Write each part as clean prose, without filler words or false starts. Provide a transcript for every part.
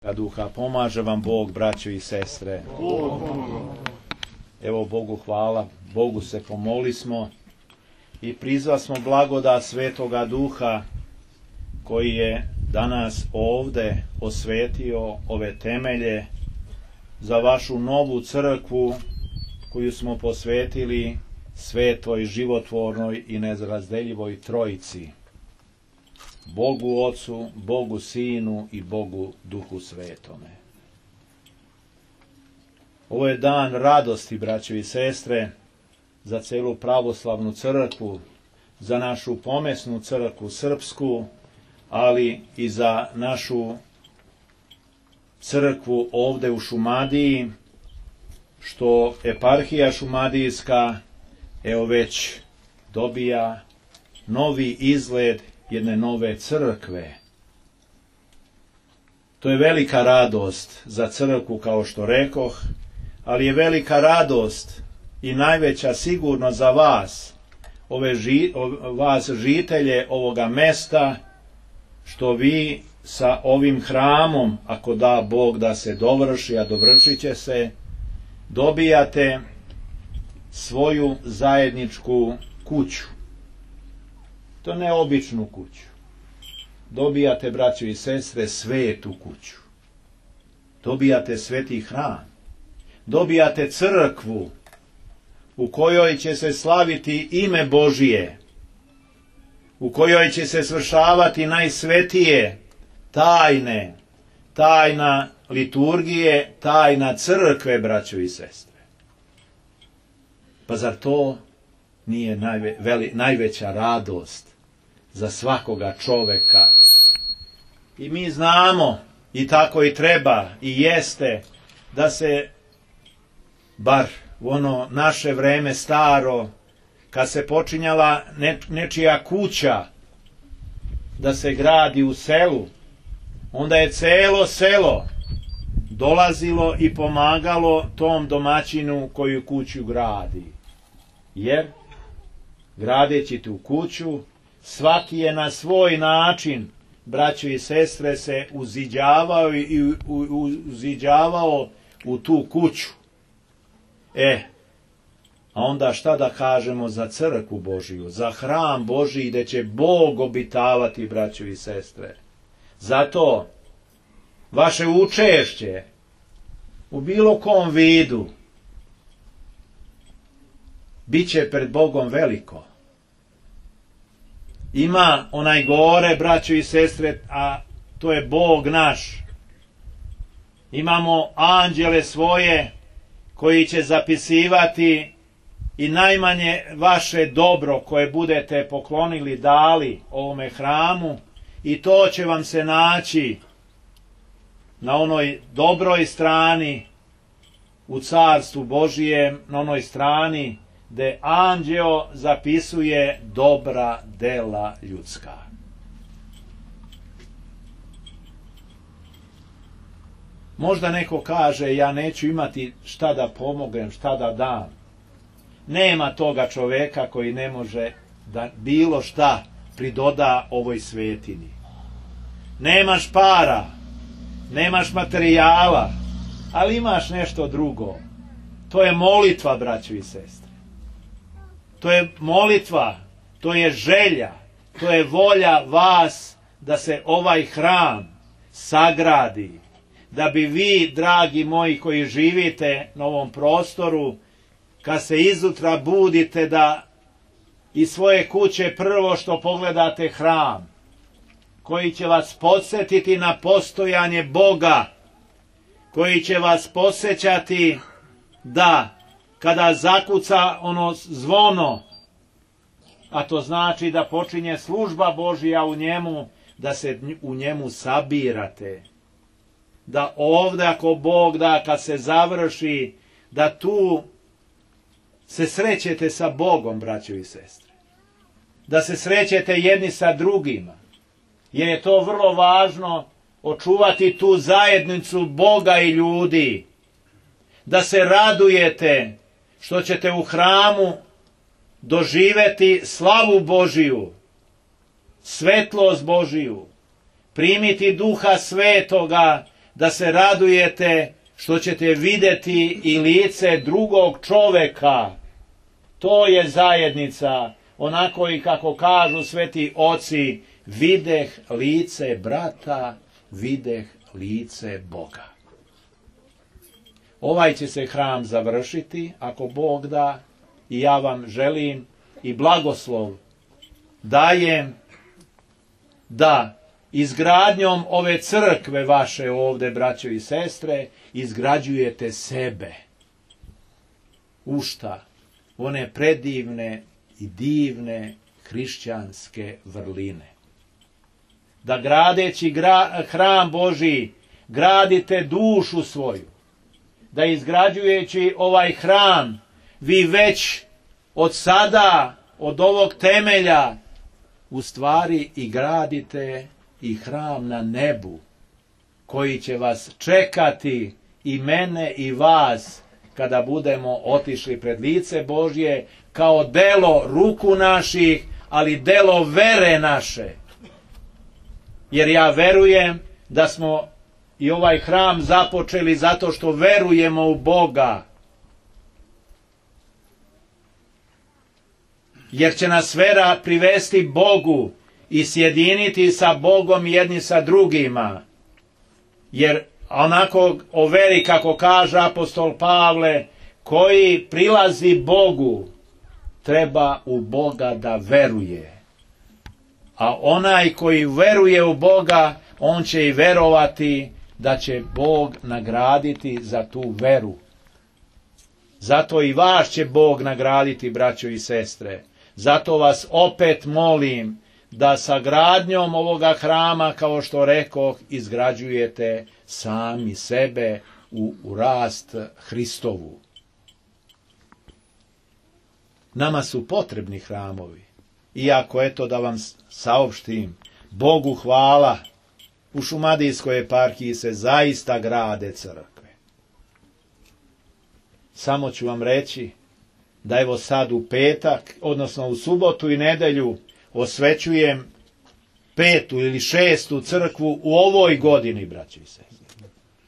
Duha. Pomaže vam Bog, braćo i sestre. Evo Bogu hvala, Bogu se pomolismo i prizvasmo blagodat Svetoga Duha koji je danas ovde osvetio ove temelje za vašu novu crkvu koju smo posvetili svetoj, životvornoj i nerazdeljivoj Trojici. Bogu Ocu, Bogu Sinu i Bogu Duhu Svetome. Ovo je dan radosti, braćo i sestre, za celu pravoslavnu crkvu, za našu pomesnu crkvu srpsku, ali i za našu crkvu ovde u Šumadiji, što eparhija šumadijska evo već dobija novi izgled jedne nove crkve. To je velika radost za crkvu, kao što rekoh, ali je velika radost i najveća sigurno za vas, vas žitelje ovoga mesta, što vi sa ovim hramom, ako da Bog da se dovrši, a dovršit će se, dobijate svoju zajedničku kuću. To ne običnu kuću. Dobijate, braćo i sestre, svetu kuću. Dobijate sveti hram. Dobijate crkvu u kojoj će se slaviti ime Božije, u kojoj će se svršavati najsvetije tajne, tajna liturgije, tajna crkve, braćo i sestre. Pa zar to nije najveća radost za svakoga čoveka? I mi znamo, i tako i treba, i jeste, da se, bar u ono naše vreme staro, kad se počinjala nečija kuća da se gradi u selu, onda je celo selo dolazilo i pomagalo tom domaćinu koju kuću gradi. Jer, gradeći tu kuću, svaki je na svoj način, braćo i sestre, se uziđavao u tu kuću. A onda šta da kažemo za crkvu Božiju, za hram Božiji gde će Bog obitavati, braćo i sestre. Zato vaše učešće u bilo kom vidu bit će pred Bogom veliko. Ima onaj gore, braćo i sestre, a to je Bog naš. Imamo anđele svoje koji će zapisivati i najmanje vaše dobro koje budete poklonili, dali ovome hramu, i to će vam se naći na onoj dobroj strani u Carstvu Božijem, na onoj strani gde anđeo zapisuje dobra dela ljudska. Možda neko kaže, ja neću imati šta da pomognem, šta da dam. Nema toga čoveka koji ne može da bilo šta pridoda ovoj svetini. Nemaš para, nemaš materijala, ali imaš nešto drugo. To je molitva, braćo i sestre. To je molitva, to je želja, to je volja vas da se ovaj hram sagradi, da bi vi, dragi moji koji živite na ovom prostoru, kad se izutra budite, da iz svoje kuće prvo što pogledate hram, koji će vas podsjetiti na postojanje Boga, koji će vas podsjećati da kada zakuca ono zvono, a to znači da počinje služba Božja u njemu, da se u njemu sabirate. Da ovdje, ako Bog da, kad se završi, da tu se srećete sa Bogom, braćo i sestre. Da se srećete jedni sa drugima. Jer je to vrlo važno, očuvati tu zajednicu Boga i ljudi. Da se radujete što ćete u hramu doživeti slavu Božiju, svetlost Božiju, primiti Duha Svetoga, da se radujete što ćete vidjeti i lice drugog čoveka. To je zajednica, onako i kako kažu sveti oci, videh lice brata, videh lice Boga. Ovaj će se hram završiti, ako Bog da, i ja vam želim i blagoslov dajem da izgradnjom ove crkve vaše ovdje, braćo i sestre, izgrađujete sebe. U šta? One predivne i divne hrišćanske vrline. Da gradeći hram Božji gradite dušu svoju. Da izgrađujući ovaj hram vi već od sada, od ovog temelja, u stvari i gradite i hram na nebu, koji će vas čekati, i mene i vas, kada budemo otišli pred lice Božje, kao delo ruku naših, ali delo vere naše. Jer ja verujem da smo i ovaj hram započeli zato što verujemo u Boga. Jer će nas vera privesti Bogu i sjediniti sa Bogom jedni sa drugima. Jer onako o veri, kako kaže apostol Pavle, koji prilazi Bogu, treba u Boga da veruje. A onaj koji veruje u Boga, on će i verovati da će Bog nagraditi za tu veru. Zato i vas će Bog nagraditi, braćo i sestre. Zato vas opet molim da sa gradnjom ovoga hrama, kao što rekoh, izgrađujete sami sebe u rast Hristovu. Nama su potrebni hramovi. Iako, eto, da vam saopštim, Bogu hvala, u Šumadijskoj eparhiji se zaista grade crkve. Samo ću vam reći da evo sad u petak, odnosno u subotu i nedelju, osvećujem 5. ili 6. crkvu u ovoj godini, braći i sestre.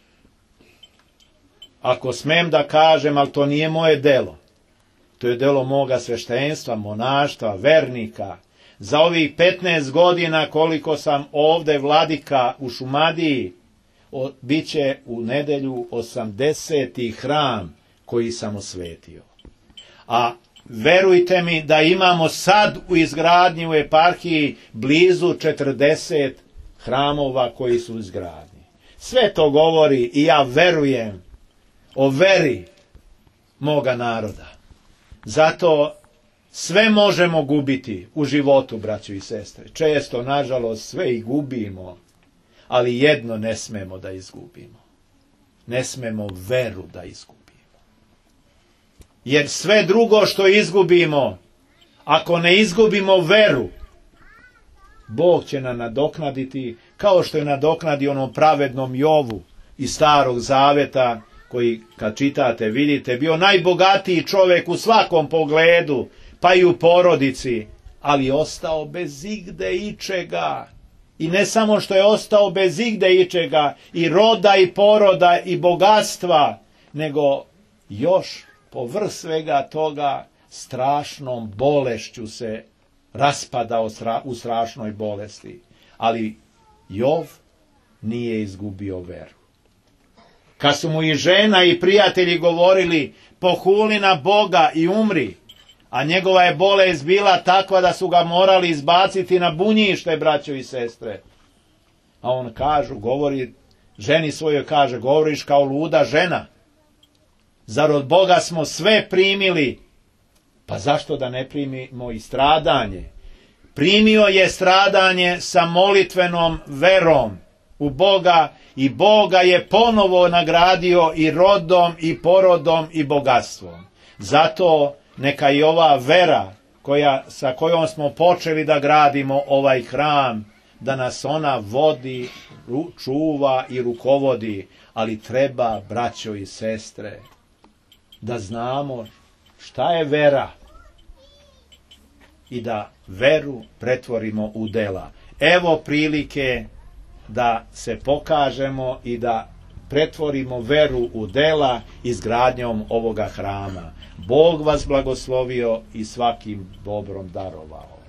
Ako smem da kažem, ali to nije moje delo. To je delo moga sveštenstva, monaštva, vernika. Za ovih 15 godina koliko sam ovde vladika u Šumadiji, bit će u nedelju 80. hram koji sam osvetio. A verujte mi da imamo sad u izgradnji u eparhiji blizu 40 hramova koji su u izgradnji. Sve to govori i ja verujem o veri moga naroda. Zato sve možemo gubiti u životu, braćo i sestre. Često, nažalost, sve i gubimo, ali jedno ne smemo da izgubimo. Ne smemo veru da izgubimo. Jer sve drugo što izgubimo, ako ne izgubimo veru, Bog će nam nadoknaditi, kao što je nadoknadio onom pravednom Jovu iz Starog Zaveta, koji, kad čitate, vidite, bio najbogatiji čovjek u svakom pogledu, pa i u porodici, ali ostao bez igde ičega. I ne samo što je ostao bez igde ičega, i roda i poroda i bogatstva, nego još povrh svega toga strašnom bolešću se raspadao u strašnoj bolesti. Ali Jov nije izgubio veru. Kad su mu i žena i prijatelji govorili, pohuli na Boga i umri, a njegova je bolest bila takva da su ga morali izbaciti na bunjište, braćo i sestre. A on govori, ženi svojoj kaže, govoriš kao luda žena. Zar od Boga smo sve primili? Pa zašto da ne primimo i stradanje? Primio je stradanje sa molitvenom verom u Boga i Boga je ponovo nagradio i rodom i porodom i bogatstvom. Zato neka i ova vera sa kojom smo počeli da gradimo ovaj hram, da nas ona vodi, čuva i rukovodi, ali treba, braćo i sestre, da znamo šta je vera i da veru pretvorimo u dela. Evo prilike da se pokažemo i da pretvorimo veru u dela izgradnjom ovoga hrama. Bog vas blagoslovio i svakim dobrom darovao.